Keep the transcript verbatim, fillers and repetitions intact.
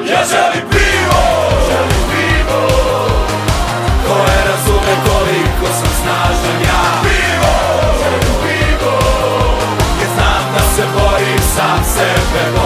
Ja želim pivo, želim pivo, koje razume koliko sam snažan ja. Pivo, želim pivo, jer znam da se borim sam sebe.